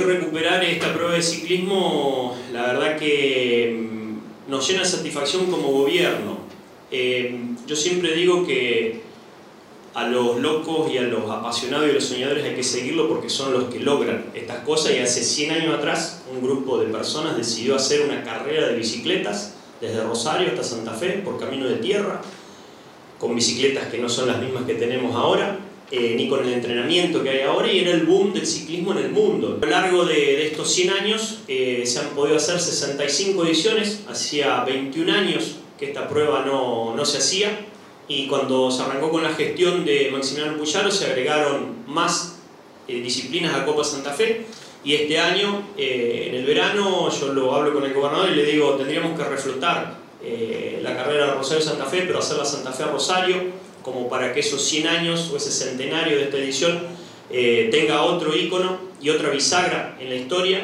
recuperar esta prueba de ciclismo, la verdad que nos llena de satisfacción como gobierno. Yo siempre digo que a los locos y a los apasionados y a los soñadores hay que seguirlo porque son los que logran estas cosas, y hace 100 años atrás un grupo de personas decidió hacer una carrera de bicicletas desde Rosario hasta Santa Fe por camino de tierra, con bicicletas que no son las mismas que tenemos ahora, ni con el entrenamiento que hay ahora, y era el boom del ciclismo en el mundo. A lo largo de estos 100 años se han podido hacer 65 ediciones, hacía 21 años que esta prueba no se hacía, y cuando se arrancó con la gestión de Maximiliano Puyaro se agregaron más disciplinas a Copa Santa Fe, y este año, en el verano, yo lo hablo con el gobernador y le digo, tendríamos que reflotar la carrera de Rosario-Santa Fe, pero hacerla Santa Fe a Rosario, como para que esos 100 años o ese centenario de esta edición tenga otro ícono y otra bisagra en la historia,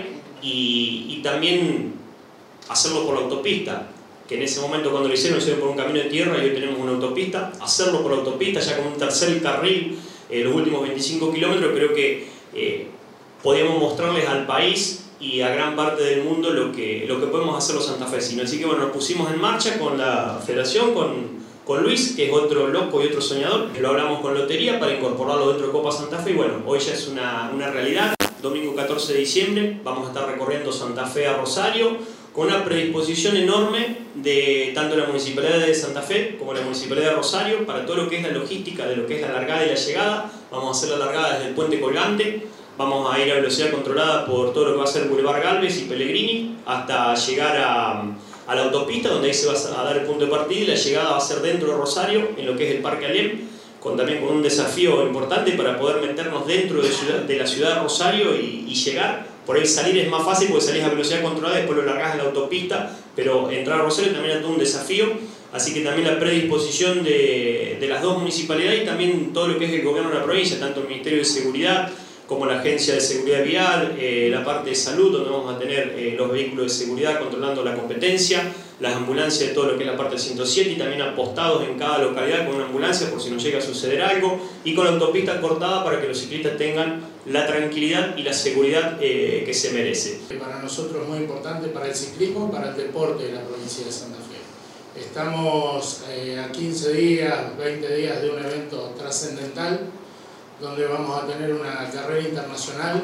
y también hacerlo por la autopista, que en ese momento cuando lo hicieron por un camino de tierra y hoy tenemos una autopista. Hacerlo por autopista ya con un tercer carril, los últimos 25 kilómetros, creo que podíamos mostrarles al país y a gran parte del mundo lo que podemos hacer los santafesinos. Así que bueno, nos pusimos en marcha con la federación, con Luis, que es otro loco y otro soñador. Lo hablamos con Lotería para incorporarlo dentro de Copa Santa Fe, y bueno, hoy ya es una realidad. Domingo 14 de diciembre vamos a estar recorriendo Santa Fe a Rosario, con una predisposición enorme de tanto la Municipalidad de Santa Fe como la Municipalidad de Rosario para todo lo que es la logística de lo que es la largada y la llegada. Vamos a hacer la largada desde el Puente Colgante, vamos a ir a velocidad controlada por todo lo que va a ser Boulevard Galvez y Pellegrini hasta llegar a la autopista, donde ahí se va a dar el punto de partida, y la llegada va a ser dentro de Rosario, en lo que es el Parque Alem, también con un desafío importante para poder meternos dentro de la ciudad de Rosario y llegar. Por ahí salir es más fácil porque salís a velocidad controlada y después lo largás en la autopista, pero entrar a Rosario también es todo un desafío. Así que también la predisposición de las dos municipalidades y también todo lo que es el gobierno de la provincia, tanto el Ministerio de Seguridad como la Agencia de Seguridad Vial, la parte de salud, donde vamos a tener los vehículos de seguridad controlando la competencia, las ambulancias de todo lo que es la parte del 107, y también apostados en cada localidad con una ambulancia por si nos llega a suceder algo, y con la autopista cortada para que los ciclistas tengan la tranquilidad y la seguridad que se merece. Para nosotros es muy importante, para el ciclismo, para el deporte de la provincia de Santa Fe. Estamos a 15 días, 20 días de un evento trascendental, donde vamos a tener una carrera internacional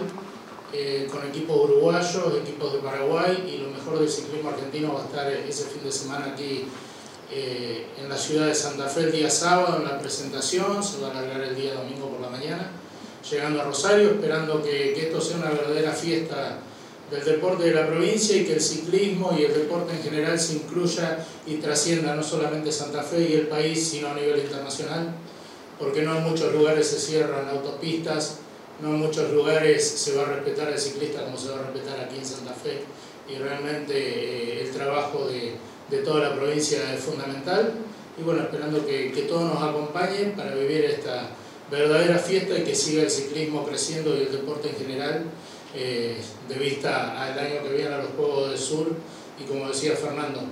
con equipos uruguayos, equipos de Paraguay, y lo mejor del ciclismo argentino va a estar ese fin de semana aquí en la ciudad de Santa Fe el día sábado en la presentación. Se va a alargar el día domingo por la mañana, llegando a Rosario, esperando que esto sea una verdadera fiesta del deporte de la provincia, y que el ciclismo y el deporte en general se incluya y trascienda no solamente Santa Fe y el país, sino a nivel internacional, porque no en muchos lugares se cierran autopistas, no en muchos lugares se va a respetar al ciclista como se va a respetar aquí en Santa Fe, y realmente el trabajo de toda la provincia es fundamental. Y bueno, esperando que todos nos acompañen para vivir esta verdadera fiesta y que siga el ciclismo creciendo y el deporte en general, de vista al año que viene, a los Juegos del Sur, y como decía Fernando,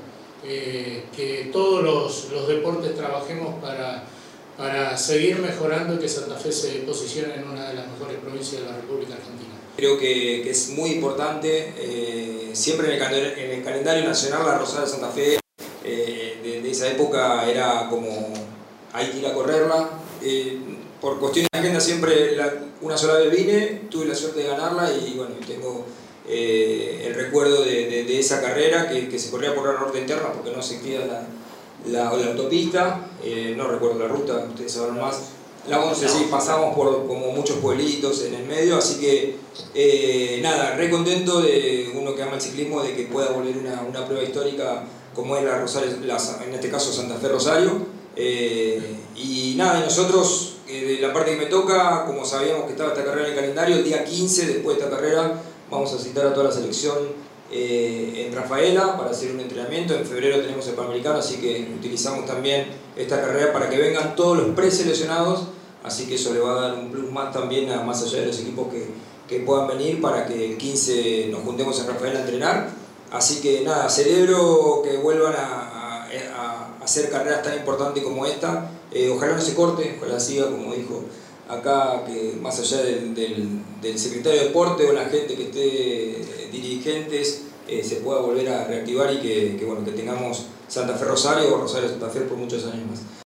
que todos los deportes trabajemos para seguir mejorando y que Santa Fe se posicione en una de las mejores provincias de la República Argentina. Creo que es muy importante, siempre en el calendario nacional la Rosario de Santa Fe, de esa época era como hay que ir a correrla. Por cuestiones de agenda siempre una sola vez vine, tuve la suerte de ganarla, y bueno, tengo el recuerdo de esa carrera que se corría por la norte interna porque no existía la autopista, no recuerdo la ruta, ustedes sabrán más. La 11 sí, pasamos por como muchos pueblitos en el medio, así que nada, re contento de uno que ama el ciclismo, de que pueda volver una prueba histórica como es la Rosario, en este caso Santa Fe Rosario. Y nada, y nosotros, de la parte que me toca, como sabíamos que estaba esta carrera en el calendario, el día 15, después de esta carrera, vamos a citar a toda la selección en Rafaela para hacer un entrenamiento. En febrero tenemos el Panamericano, así que utilizamos también esta carrera para que vengan todos los preseleccionados, así que eso le va a dar un plus más también, más allá de los equipos que puedan venir, para que el 15 nos juntemos en Rafaela a entrenar. Así que nada, celebro que vuelvan a hacer carreras tan importantes como esta. Ojalá no se corte, ojalá siga, como dijo acá que más allá del secretario de deporte o la gente que esté dirigentes, se pueda volver a reactivar y que tengamos Santa Fe Rosario o Rosario Santa Fe por muchos años más.